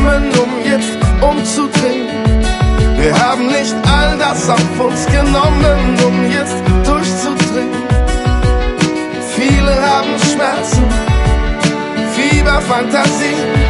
genommen, um jetzt umzudrehen. Wir haben nicht all das auf uns genommen, um jetzt durchzudrehen. Viele haben Schmerzen, Fieber, Fantasie.